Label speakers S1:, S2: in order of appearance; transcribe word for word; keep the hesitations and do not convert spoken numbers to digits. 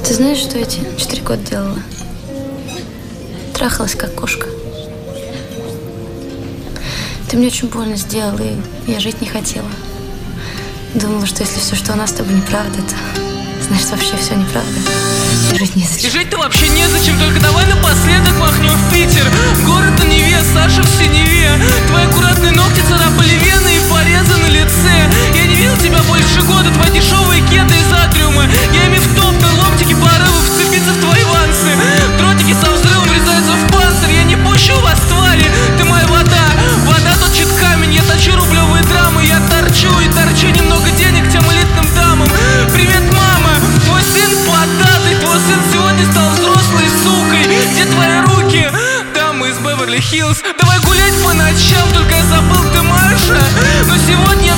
S1: Ты знаешь, что эти четыре года делала? Трахалась, как кошка. Ты мне очень больно сделала, и я жить не хотела. Думала, что если все, что у нас с тобой неправда, то значит вообще все неправда. И жить незачем.
S2: И жить-то вообще незачем, только давай напоследок махнем в Питер. Город на Неве, Саша в синеве. Твои аккуратные ногти царапали вены и порезы на лице. Я не видел тебя больше года, твои дешевые кеды из атриума. Я ими втоптал ломтики порывов, вцепиться в твои вансы. Дротики со взрывом врезаются в панцирь. Я не пущу вас, твари, ты моя вода. Вода точит камень, я точу рублевые драмы. Я торчу и торчу немного денег тем элитным дамам. Привет, мама, мой сын поддатый. Твой сын сегодня стал взрослой сукой. Где твои руки? Дамы из Беверли-Хиллз. Давай гулять по ночам, только я забыл, ты Маша. Но сегодня